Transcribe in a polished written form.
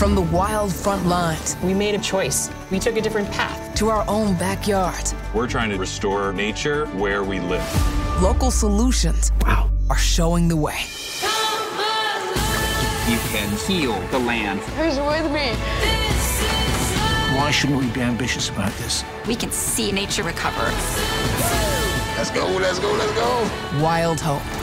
From the wild front lines. We made a choice. We took a different path. To our own backyards. We're trying to restore nature where we live. Local solutions are showing the way. You can heal the land. Who's with me? Why shouldn't we be ambitious about this? We can see nature recover. Let's go, let's go, let's go. Wild Hope.